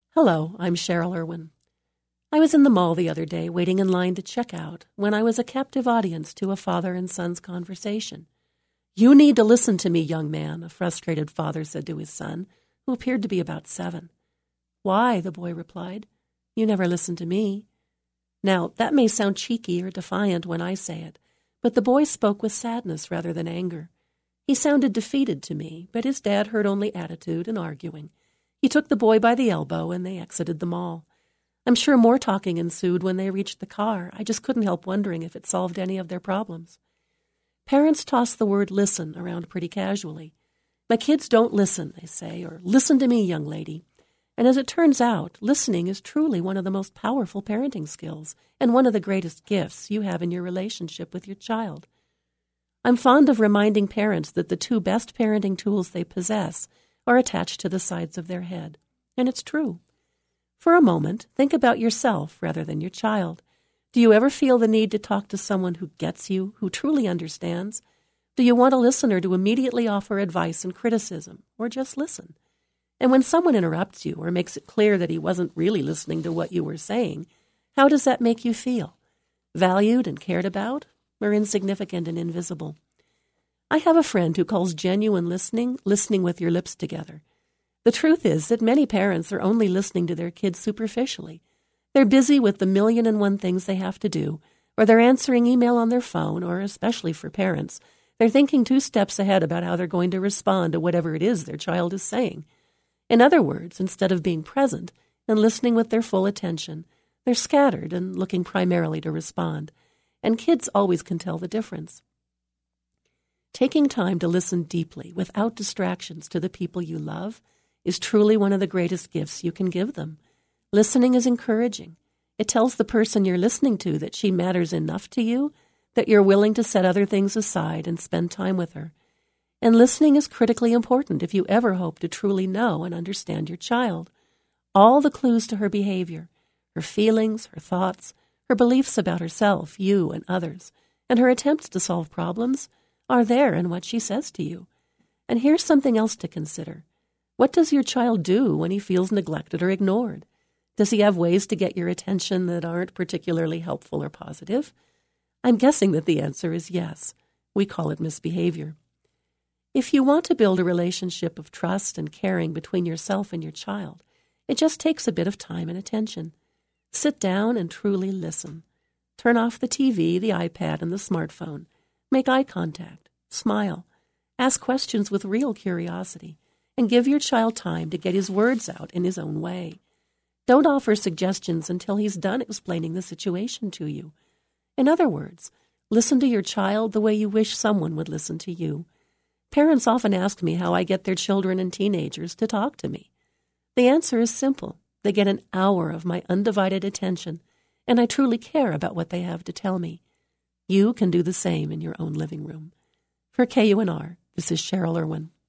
Hello, I'm Cheryl Irwin. I was in the mall the other day waiting in line to check out when I was a captive audience to a father and son's conversation. "You need to listen to me, young man," a frustrated father said to his son, who appeared to be about 7. "Why?" the boy replied. "You never listen to me." Now, that may sound cheeky or defiant when I say it, but the boy spoke with sadness rather than anger. He sounded defeated to me, but his dad heard only attitude and arguing. He took the boy by the elbow, and they exited the mall. I'm sure more talking ensued when they reached the car. I just couldn't help wondering if it solved any of their problems. Parents toss the word listen around pretty casually. "My kids don't listen," they say, or "Listen to me, young lady." And as it turns out, listening is truly one of the most powerful parenting skills and one of the greatest gifts you have in your relationship with your child. I'm fond of reminding parents that the 2 best parenting tools they possess are attached to the sides of their head. And it's true. For a moment, think about yourself rather than your child. Do you ever feel the need to talk to someone who gets you, who truly understands? Do you want a listener to immediately offer advice and criticism, or just listen? And when someone interrupts you or makes it clear that he wasn't really listening to what you were saying, how does that make you feel? Valued and cared about, or insignificant and invisible? I have a friend who calls genuine listening with your lips together. The truth is that many parents are only listening to their kids superficially. They're busy with the 1,000,001 things they have to do, or they're answering email on their phone, or, especially for parents, they're thinking 2 steps ahead about how they're going to respond to whatever it is their child is saying. In other words, instead of being present and listening with their full attention, they're scattered and looking primarily to respond. And kids always can tell the difference. Taking time to listen deeply without distractions to the people you love is truly one of the greatest gifts you can give them. Listening is encouraging. It tells the person you're listening to that she matters enough to you, that you're willing to set other things aside and spend time with her. And listening is critically important if you ever hope to truly know and understand your child. All the clues to her behavior, her feelings, her thoughts, her beliefs about herself, you, and others, and her attempts to solve problems are there in what she says to you. And here's something else to consider. What does your child do when he feels neglected or ignored? Does he have ways to get your attention that aren't particularly helpful or positive? I'm guessing that the answer is yes. We call it misbehavior. If you want to build a relationship of trust and caring between yourself and your child, it just takes a bit of time and attention. Sit down and truly listen. Turn off the TV, the iPad, and the smartphone. Make eye contact. Smile. Ask questions with real curiosity. And give your child time to get his words out in his own way. Don't offer suggestions until he's done explaining the situation to you. In other words, listen to your child the way you wish someone would listen to you. Parents often ask me how I get their children and teenagers to talk to me. The answer is simple. They get an hour of my undivided attention, and I truly care about what they have to tell me. You can do the same in your own living room. For KUNR, this is Cheryl Irwin.